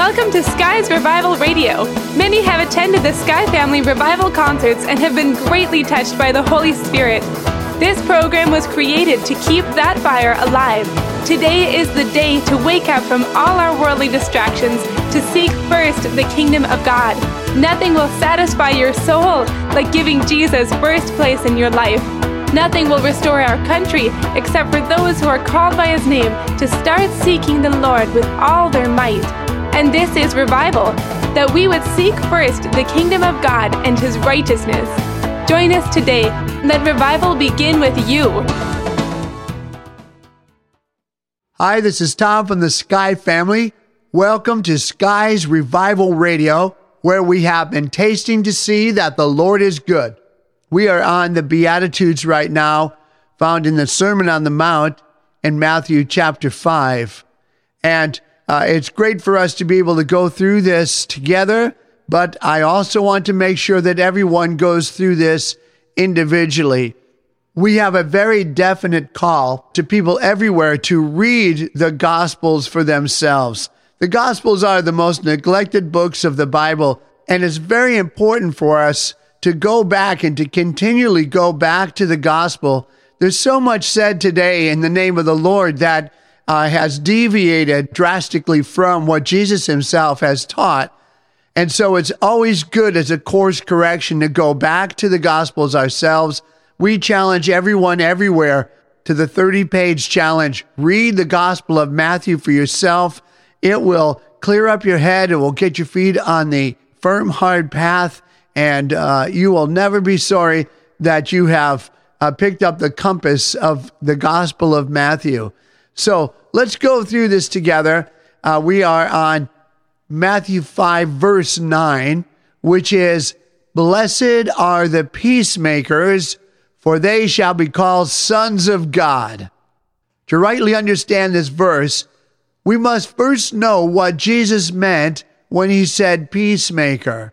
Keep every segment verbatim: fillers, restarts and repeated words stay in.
Welcome to Sky's Revival Radio. Many have attended the Sky Family Revival concerts and have been greatly touched by the Holy Spirit. This program was created to keep that fire alive. Today is the day to wake up from all our worldly distractions to seek first the kingdom of God. Nothing will satisfy your soul like giving Jesus first place in your life. Nothing will restore our country except for those who are called by His name to start seeking the Lord with all their might. And this is revival, that we would seek first the kingdom of God and His righteousness. Join us today. Let revival begin with you. Hi, this is Tom from the Sky Family. Welcome to Sky's Revival Radio, where we have been tasting to see that the Lord is good. We are on the Beatitudes right now, found in the Sermon on the Mount in Matthew chapter five. And uh, it's great for us to be able to go through this together, but I also want to make sure that everyone goes through this individually. We have a very definite call to people everywhere to read the Gospels for themselves. The Gospels are the most neglected books of the Bible, and it's very important for us to go back and to continually go back to the Gospel. There's so much said today in the name of the Lord that uh, has deviated drastically from what Jesus Himself has taught. And so it's always good as a course correction to go back to the Gospels ourselves. We challenge everyone everywhere to the thirty-page challenge. Read the Gospel of Matthew for yourself. It will clear up your head. It will get your feet on the firm, hard path, and uh, you will never be sorry that you have uh, picked up the compass of the Gospel of Matthew. So let's go through this together. Uh, we are on Matthew five, verse nine, which is, "Blessed are the peacemakers, for they shall be called sons of God." To rightly understand this verse, we must first know what Jesus meant when He said peacemaker.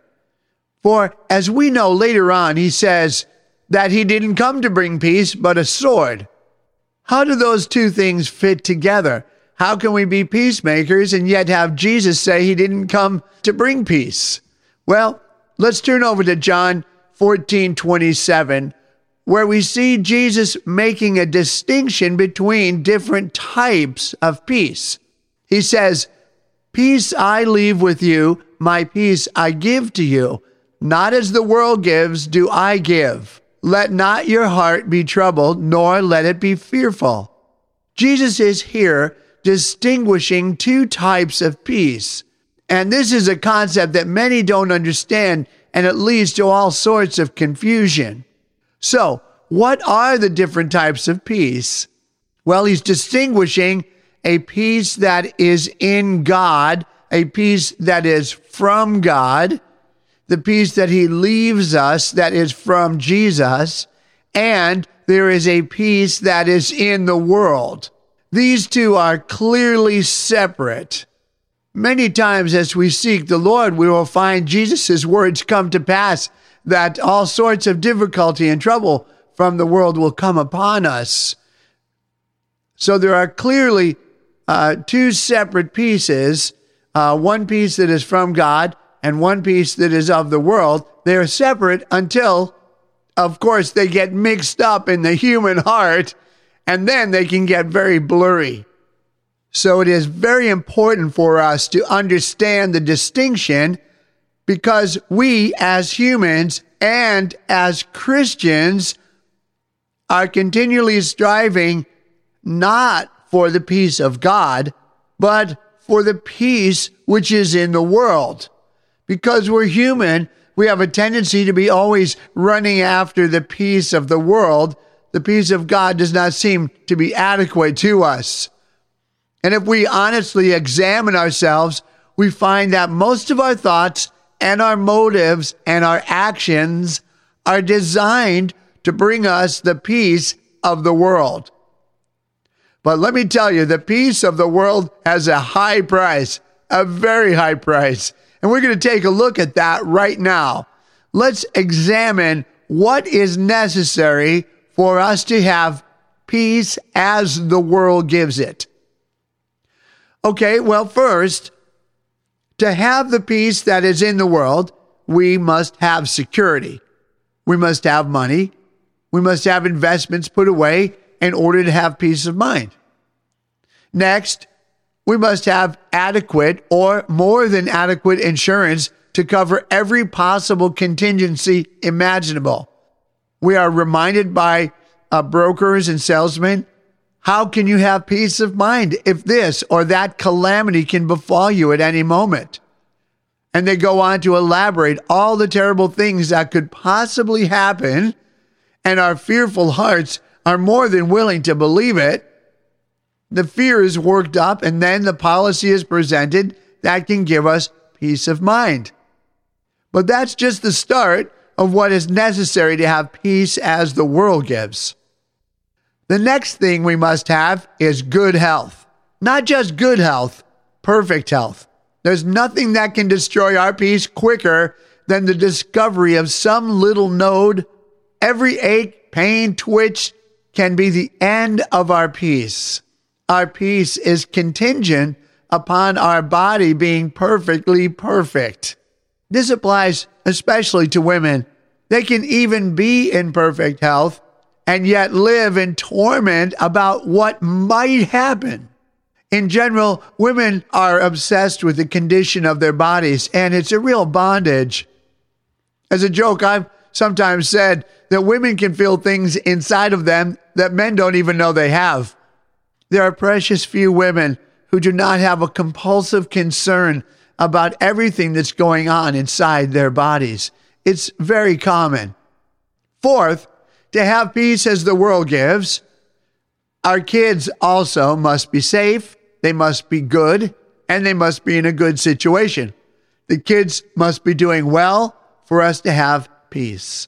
For as we know later on, He says that He didn't come to bring peace, but a sword. How do those two things fit together? How can we be peacemakers and yet have Jesus say He didn't come to bring peace? Well, let's turn over to John fourteen twenty-seven, where we see Jesus making a distinction between different types of peace. He says, "Peace I leave with you, my peace I give to you. Not as the world gives, do I give. Let not your heart be troubled, nor let it be fearful." Jesus is here distinguishing two types of peace. And this is a concept that many don't understand, and it leads to all sorts of confusion. So, what are the different types of peace? Well, He's distinguishing a peace that is in God, a peace that is from God, the peace that He leaves us that is from Jesus, and there is a peace that is in the world. These two are clearly separate. Many times as we seek the Lord, we will find Jesus' words come to pass, that all sorts of difficulty and trouble from the world will come upon us. So there are clearly uh, two separate pieces, uh, one piece that is from God and one piece that is of the world. They are separate until, of course, they get mixed up in the human heart, and then they can get very blurry. So it is very important for us to understand the distinction, because we as humans and as Christians are continually striving not for the peace of God, but for the peace which is in the world. Because we're human, we have a tendency to be always running after the peace of the world. The peace of God does not seem to be adequate to us. And if we honestly examine ourselves, we find that most of our thoughts and our motives and our actions are designed to bring us the peace of the world. But let me tell you, the peace of the world has a high price, a very high price. And we're going to take a look at that right now. Let's examine what is necessary for us to have peace as the world gives it. Okay, well, first, To have the peace that is in the world, we must have security. We must have money. We must have investments put away in order to have peace of mind. Next, we must have adequate or more than adequate insurance to cover every possible contingency imaginable. We are reminded by uh, brokers and salesmen, how can you have peace of mind if this or that calamity can befall you at any moment? And they go on to elaborate all the terrible things that could possibly happen, and our fearful hearts are more than willing to believe it. The fear is worked up, and then the policy is presented that can give us peace of mind. But that's just the start of what is necessary to have peace as the world gives. The next thing we must have is good health. Not just good health, perfect health. There's nothing that can destroy our peace quicker than the discovery of some little node. Every ache, pain, twitch can be the end of our peace. Our peace is contingent upon our body being perfectly perfect. This applies especially to women. They can even be in perfect health and yet live in torment about what might happen. In general, women are obsessed with the condition of their bodies, and it's a real bondage. As a joke, I've sometimes said that women can feel things inside of them that men don't even know they have. There are precious few women who do not have a compulsive concern about everything that's going on inside their bodies. It's very common. Fourth, to have peace as the world gives, our kids also must be safe, they must be good, and they must be in a good situation. The kids must be doing well for us to have peace.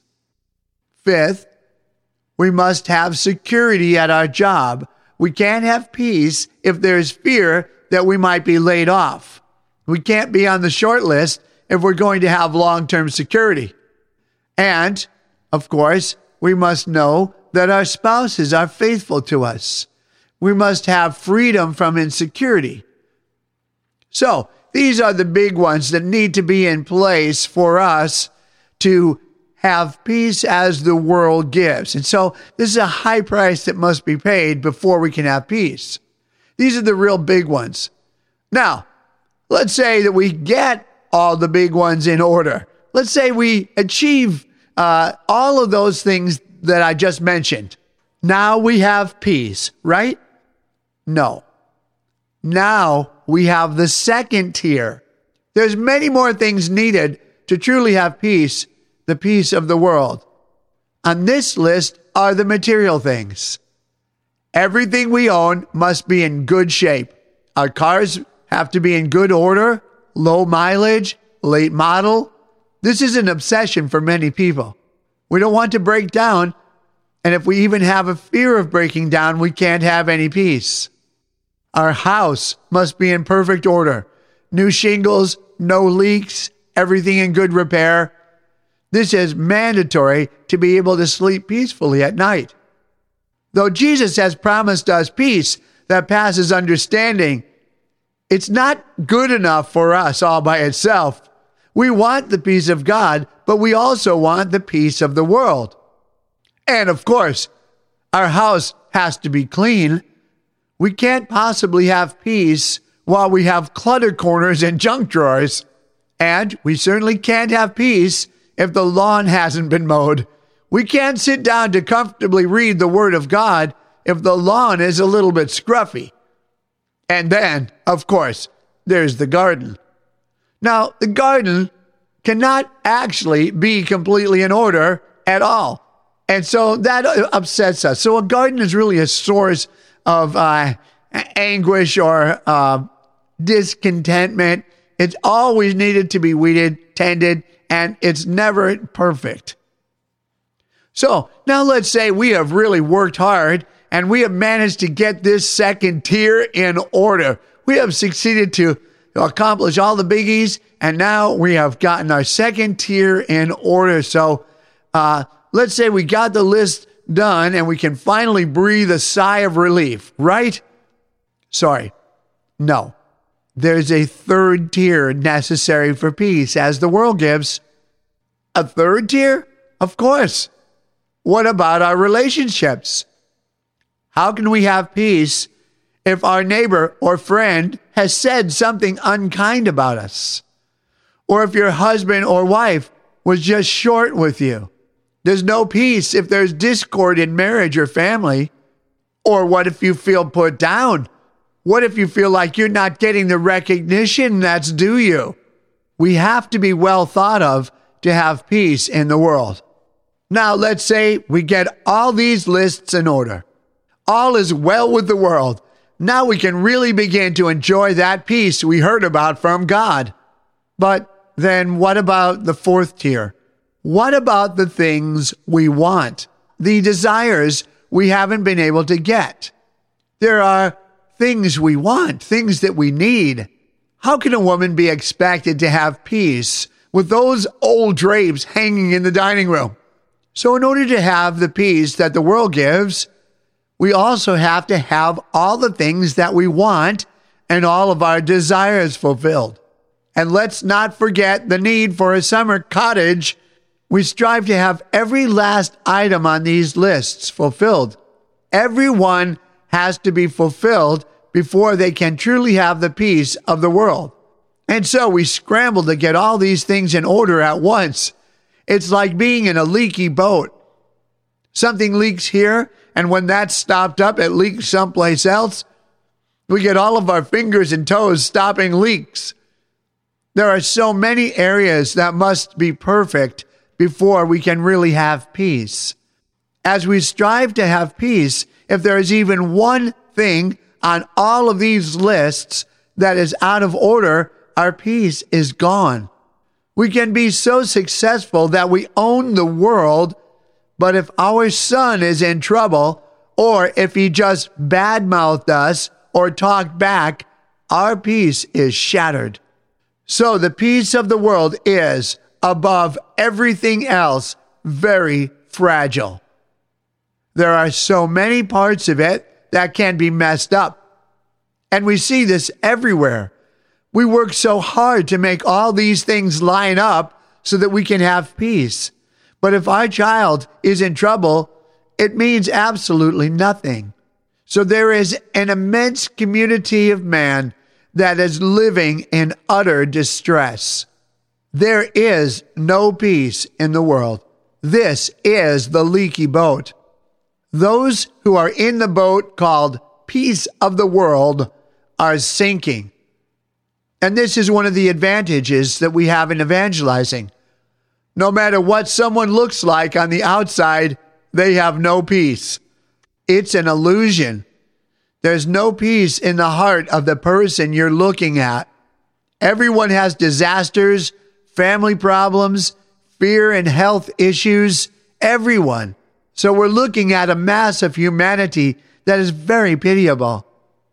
Fifth, we must have security at our job. We can't have peace if there's fear that we might be laid off. We can't be on the short list if we're going to have long-term security. And, of course, we must know that our spouses are faithful to us. We must have freedom from insecurity. So, these are the big ones that need to be in place for us to have peace as the world gives. And so, this is a high price that must be paid before we can have peace. These are the real big ones. Now, let's say that we get all the big ones in order. Let's say we achieve uh, all of those things that I just mentioned. Now we have peace, right? No. Now we have the second tier. There's many more things needed to truly have peace, the peace of the world. On this list are the material things. Everything we own must be in good shape. Our cars have to be in good order, low mileage, late model. This is an obsession for many people. We don't want to break down, and if we even have a fear of breaking down, we can't have any peace. Our house must be in perfect order. New shingles, no leaks, everything in good repair. This is mandatory to be able to sleep peacefully at night. Though Jesus has promised us peace that passes understanding, it's not good enough for us all by itself. We want the peace of God, but we also want the peace of the world. And of course, our house has to be clean. We can't possibly have peace while we have clutter corners and junk drawers. And we certainly can't have peace if the lawn hasn't been mowed. We can't sit down to comfortably read the Word of God if the lawn is a little bit scruffy. And then, of course, there's the garden. Now, the garden cannot actually be completely in order at all. And so that upsets us. So a garden is really a source of uh, anguish or uh, discontentment. It's always needed to be weeded, tended, and it's never perfect. So now let's say we have really worked hard and we have managed to get this second tier in order. We have succeeded to accomplish all the biggies, and now we have gotten our second tier in order. So uh, let's say we got the list done and we can finally breathe a sigh of relief, right? Sorry. No. there's a third tier necessary for peace, as the world gives. A third tier? Of course. What about our relationships? How can we have peace if our neighbor or friend has said something unkind about us? Or if your husband or wife was just short with you? There's no peace if there's discord in marriage or family. Or what if you feel put down? What if you feel like you're not getting the recognition that's due you? We have to be well thought of to have peace in the world. Now, let's say we get all these lists in order. All is well with the world. Now we can really begin to enjoy that peace we heard about from God. But then what about the fourth tier? What about the things we want? The desires we haven't been able to get? There are things we want, things that we need. How can a woman be expected to have peace with those old drapes hanging in the dining room? So in order to have the peace that the world gives, we also have to have all the things that we want and all of our desires fulfilled. And let's not forget the need for a summer cottage. We strive to have every last item on these lists fulfilled. Everyone has to be fulfilled before they can truly have the peace of the world. And so we scramble to get all these things in order at once. It's like being in a leaky boat. Something leaks here, and when that's stopped up, it leaks someplace else. We get all of our fingers and toes stopping leaks. There are so many areas that must be perfect before we can really have peace. As we strive to have peace, if there is even one thing on all of these lists that is out of order, our peace is gone. We can be so successful that we own the world, but if our son is in trouble, or if he just badmouthed us or talked back, our peace is shattered. So the peace of the world is, above everything else, very fragile. There are so many parts of it that can be messed up. And we see this everywhere. We work so hard to make all these things line up so that we can have peace. But if our child is in trouble, it means absolutely nothing. So there is an immense community of man that is living in utter distress. There is no peace in the world. This is the leaky boat. Those who are in the boat called peace of the world are sinking. And this is one of the advantages that we have in evangelizing. No matter what someone looks like on the outside, they have no peace. It's an illusion. There's no peace in the heart of the person you're looking at. Everyone has disasters, family problems, fear and health issues. Everyone. So we're looking at a mass of humanity that is very pitiable.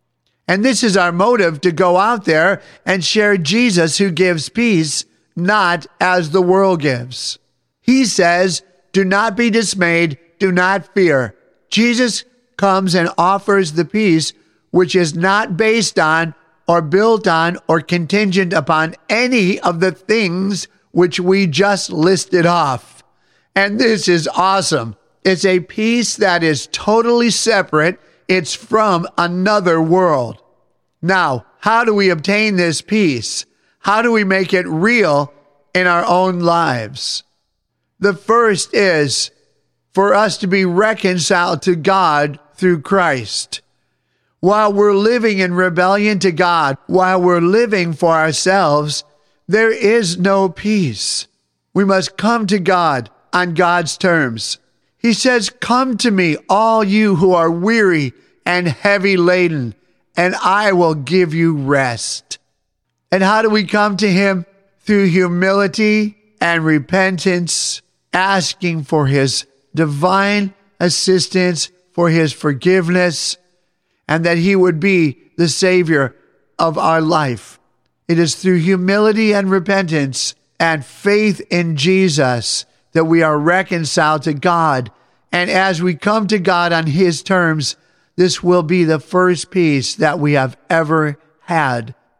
And this is our motive to go out there and share Jesus who gives peace, not as the world gives. He says, do not be dismayed, do not fear. Jesus comes and offers the peace which is not based on or built on or contingent upon any of the things which we just listed off. And this is awesome. It's a peace that is totally separate. It's from another world. Now, how do we obtain this peace? How do we make it real in our own lives? The first is for us to be reconciled to God through Christ. While we're living in rebellion to God, while we're living for ourselves, there is no peace. We must come to God on God's terms. He says, come to me, all you who are weary and heavy laden, and I will give you rest. And how do we come to him? Through humility and repentance, asking for his divine assistance, for his forgiveness, and that he would be the Savior of our life. It is through humility and repentance and faith in Jesus that we are reconciled to God. And as we come to God on his terms, this will be the first peace that we have ever had.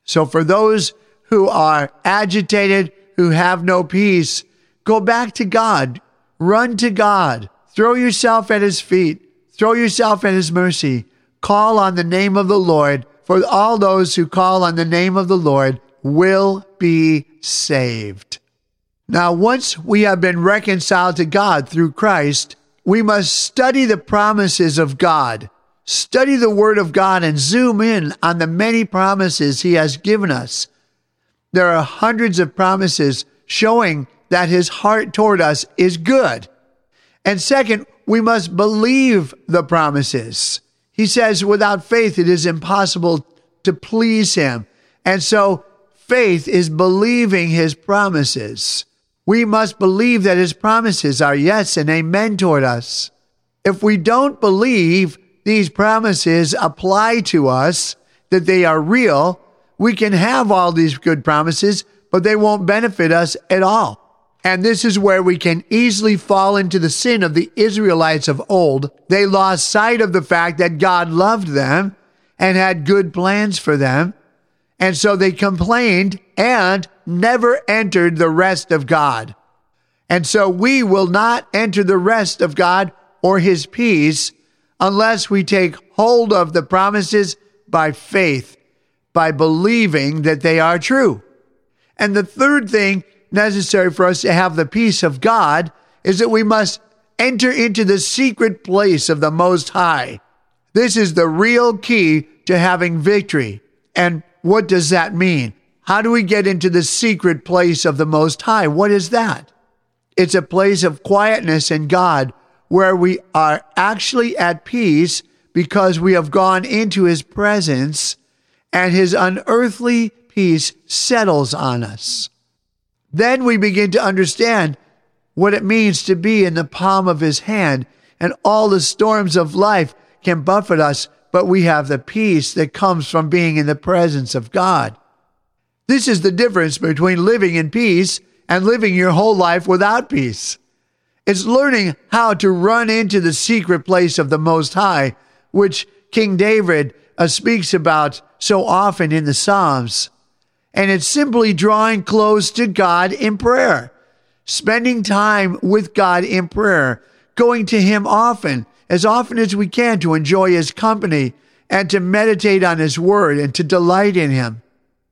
So for those who are agitated, who have no peace, go back to God. Run to God. Throw yourself at his feet. Throw yourself at his mercy. Call on the name of the Lord, for all those who call on the name of the Lord will be saved. Now, once we have been reconciled to God through Christ, we must study the promises of God. Study the Word of God and zoom in on the many promises he has given us. There are hundreds of promises showing that his heart toward us is good. And second, we must believe the promises. He says, without faith, it is impossible to please him. And so faith is believing his promises. We must believe that his promises are yes and amen toward us. If we don't believe these promises apply to us, that they are real, we can have all these good promises, but they won't benefit us at all. And this is where we can easily fall into the sin of the Israelites of old. They lost sight of the fact that God loved them and had good plans for them. And so they complained and never entered the rest of God. And so we will not enter the rest of God or his peace unless we take hold of the promises by faith, by believing that they are true. And the third thing necessary for us to have the peace of God is that we must enter into the secret place of the Most High. This is the real key to having victory. And what does that mean? How do we get into the secret place of the Most High? What is that? It's a place of quietness in God where we are actually at peace because we have gone into his presence and his unearthly peace settles on us. Then we begin to understand what it means to be in the palm of his hand, and all the storms of life can buffet us, but we have the peace that comes from being in the presence of God. This is the difference between living in peace and living your whole life without peace. It's learning how to run into the secret place of the Most High, which King David uh, speaks about so often in the Psalms. And it's simply drawing close to God in prayer, spending time with God in prayer, going to him often, as often as we can, to enjoy his company and to meditate on his word and to delight in him.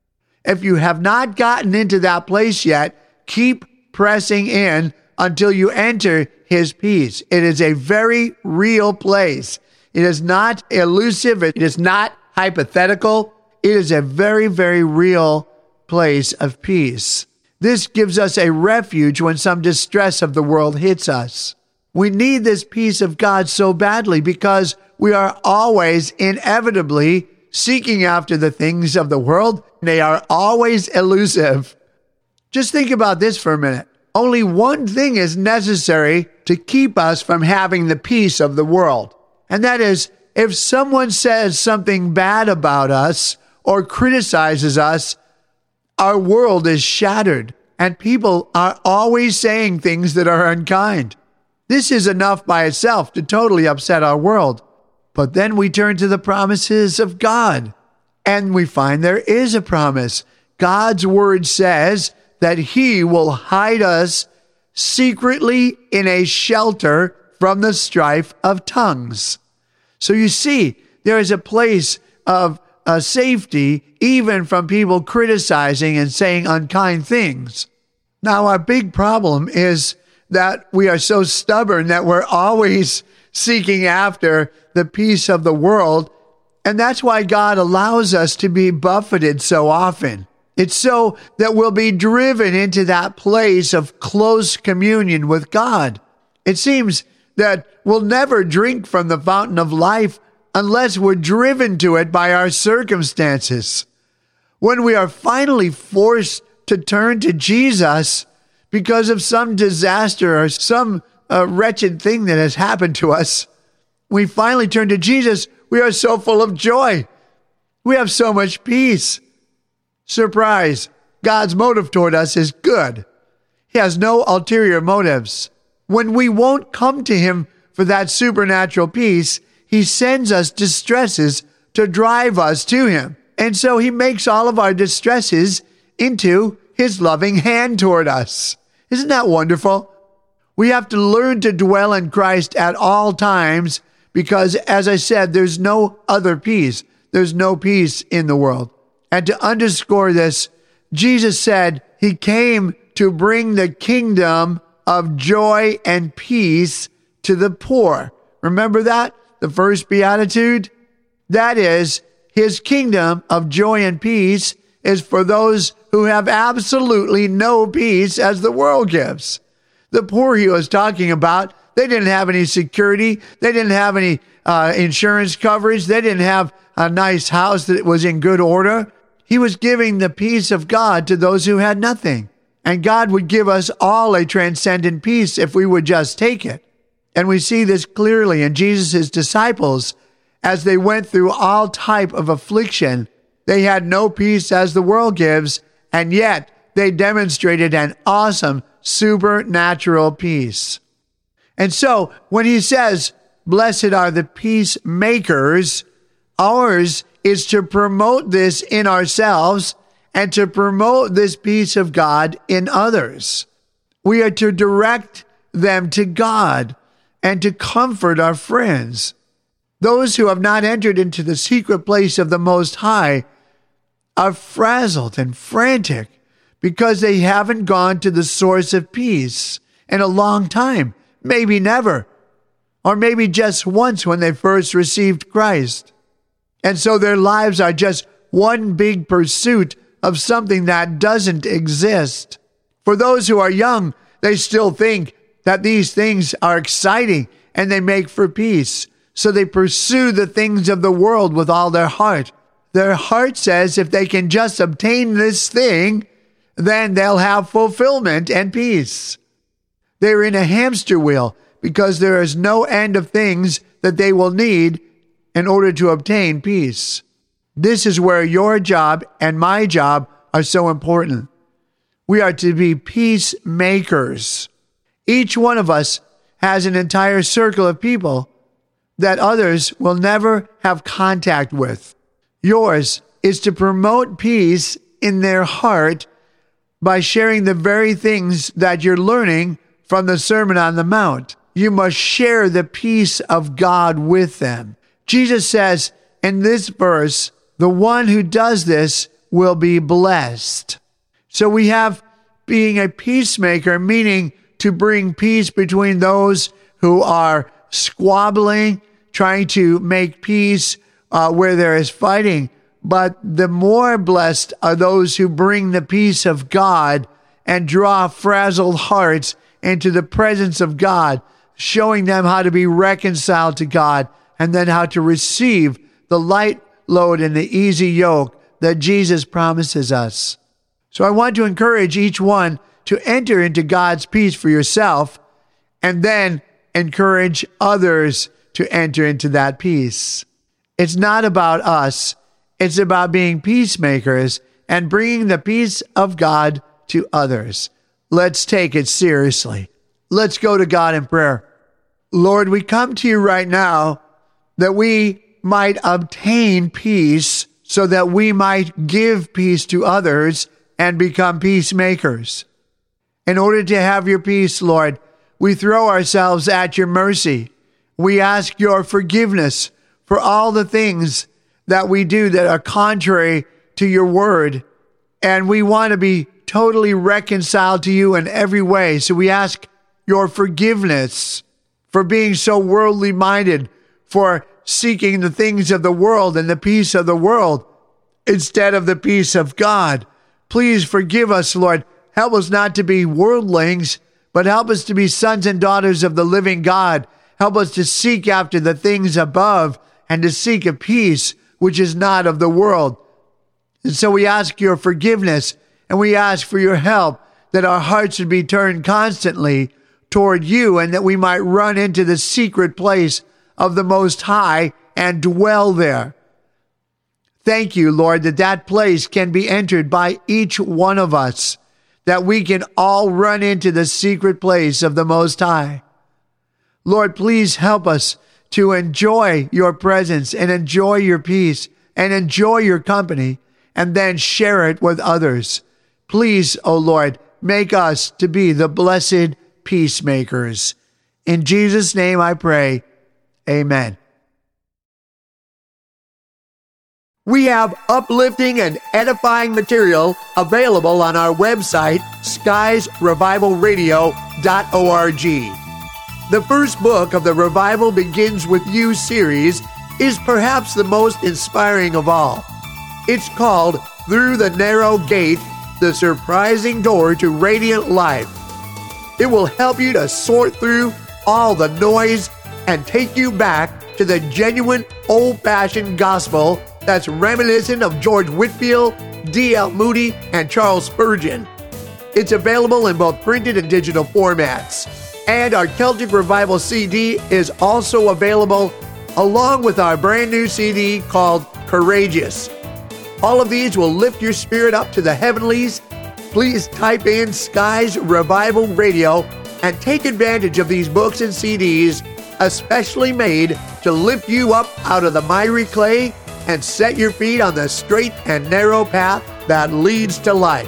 If you have not gotten into that place yet, keep pressing in until you enter his peace. It is a very real place. It is not elusive. It is not hypothetical. It is a very, very real place of peace. This gives us a refuge when some distress of the world hits us. We need this peace of God so badly because we are always inevitably seeking after the things of the world. They are always elusive. Just think about this for a minute. Only one thing is necessary to keep us from having the peace of the world. And that is, if someone says something bad about us or criticizes us, our world is shattered, and people are always saying things that are unkind. This is enough by itself to totally upset our world. But then we turn to the promises of God, and we find there is a promise. God's word says that he will hide us secretly in a shelter from the strife of tongues. So you see, there is a place of uh, safety even from people criticizing and saying unkind things. Now, our big problem is that we are so stubborn that we're always seeking after the peace of the world. And that's why God allows us to be buffeted so often. It's so that we'll be driven into that place of close communion with God. It seems that we'll never drink from the fountain of life unless we're driven to it by our circumstances. When we are finally forced to turn to Jesus because of some disaster or some uh, wretched thing that has happened to us, we finally turn to Jesus. We are so full of joy. We have so much peace. Surprise, God's motive toward us is good. He has no ulterior motives. When we won't come to him for that supernatural peace, he sends us distresses to drive us to him. And so he makes all of our distresses into his loving hand toward us. Isn't that wonderful? We have to learn to dwell in Christ at all times because, as I said, there's no other peace. There's no peace in the world. And to underscore this, Jesus said he came to bring the kingdom of joy and peace to the poor. Remember that? The first beatitude? That is, his kingdom of joy and peace is for those who have absolutely no peace as the world gives. The poor he was talking about, they didn't have any security. They didn't have any uh, insurance coverage. They didn't have a nice house that was in good order. He was giving the peace of God to those who had nothing. And God would give us all a transcendent peace if we would just take it. And we see this clearly in Jesus' disciples as they went through all type of affliction. They had no peace as the world gives, and yet they demonstrated an awesome supernatural peace. And so when he says, blessed are the peacemakers, ours is to promote this in ourselves and to promote this peace of God in others. We are to direct them to God and to comfort our friends. Those who have not entered into the secret place of the Most High are frazzled and frantic because they haven't gone to the source of peace in a long time, maybe never, or maybe just once when they first received Christ. And so their lives are just one big pursuit of something that doesn't exist. For those who are young, they still think that these things are exciting and they make for peace. So they pursue the things of the world with all their heart. Their heart says if they can just obtain this thing, then they'll have fulfillment and peace. They're in a hamster wheel because there is no end of things that they will need in order to obtain peace. This is where your job and my job are so important. We are to be peacemakers. Each one of us has an entire circle of people that others will never have contact with. Yours is to promote peace in their heart by sharing the very things that you're learning from the Sermon on the Mount. You must share the peace of God with them. Jesus says in this verse, the one who does this will be blessed. So we have being a peacemaker, meaning to bring peace between those who are squabbling, trying to make peace uh, where there is fighting. But the more blessed are those who bring the peace of God and draw frazzled hearts into the presence of God, showing them how to be reconciled to God and then how to receive the light load and the easy yoke that Jesus promises us. So I want to encourage each one to enter into God's peace for yourself and then encourage others to enter into that peace. It's not about us. It's about being peacemakers and bringing the peace of God to others. Let's take it seriously. Let's go to God in prayer. Lord, we come to you right now that we might obtain peace so that we might give peace to others and become peacemakers. In order to have your peace, Lord, we throw ourselves at your mercy. We ask your forgiveness for all the things that we do that are contrary to your word. And we want to be totally reconciled to you in every way. So we ask your forgiveness for being so worldly minded, for seeking the things of the world and the peace of the world instead of the peace of God. Please forgive us, Lord. Help us not to be worldlings, but help us to be sons and daughters of the living God. Help us to seek after the things above and to seek a peace which is not of the world. And so we ask your forgiveness and we ask for your help that our hearts would be turned constantly toward you and that we might run into the secret place of the Most High and dwell there. Thank you, Lord, that that place can be entered by each one of us, that we can all run into the secret place of the Most High. Lord, please help us to enjoy your presence and enjoy your peace and enjoy your company, and then share it with others. Please, O Lord, make us to be the blessed peacemakers. In Jesus' name I pray, amen. We have uplifting and edifying material available on our website, skies revival radio dot org. The first book of the Revival Begins With You series is perhaps the most inspiring of all. It's called Through the Narrow Gate, The Surprising Door to Radiant Life. It will help you to sort through all the noise and take you back to the genuine old-fashioned gospel that's reminiscent of George Whitefield, D L Moody, and Charles Spurgeon. It's available in both printed and digital formats. And our Celtic Revival C D is also available along with our brand new C D called Courageous. All of these will lift your spirit up to the heavenlies. Please type in Skies Revival Radio and take advantage of these books and C Ds, especially made to lift you up out of the miry clay and set your feet on the straight and narrow path that leads to life.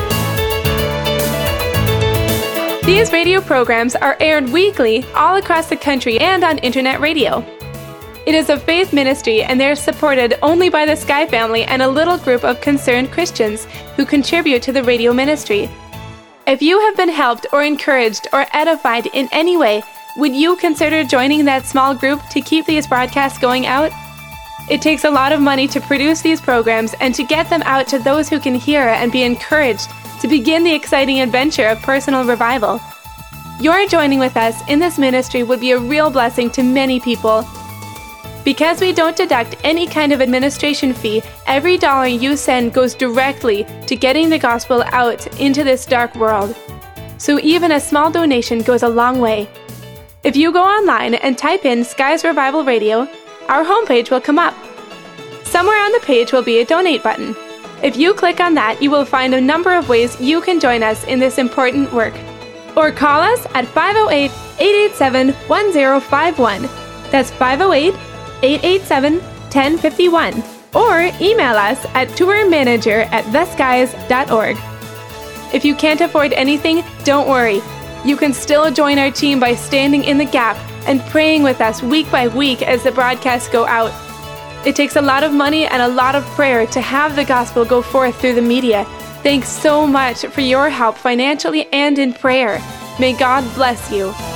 These radio programs are aired weekly all across the country and on internet radio. It is a faith ministry, and they are supported only by the Sky family and a little group of concerned Christians who contribute to the radio ministry. If you have been helped or encouraged or edified in any way, would you consider joining that small group to keep these broadcasts going out? It takes a lot of money to produce these programs and to get them out to those who can hear and be encouraged to begin the exciting adventure of personal revival. Your joining with us in this ministry would be a real blessing to many people. Because we don't deduct any kind of administration fee, every dollar you send goes directly to getting the gospel out into this dark world. So even a small donation goes a long way. If you go online and type in Skies Revival Radio, our homepage will come up. Somewhere on the page will be a donate button. If you click on that, you will find a number of ways you can join us in this important work. Or call us at five oh eight, eight eight seven, one oh five one. That's five oh eight, eight eight seven, one oh five one. Or email us at tourmanager at the skies dot org. If you can't afford anything, don't worry. You can still join our team by standing in the gap and praying with us week by week as the broadcasts go out. It takes a lot of money and a lot of prayer to have the gospel go forth through the media. Thanks so much for your help financially and in prayer. May God bless you.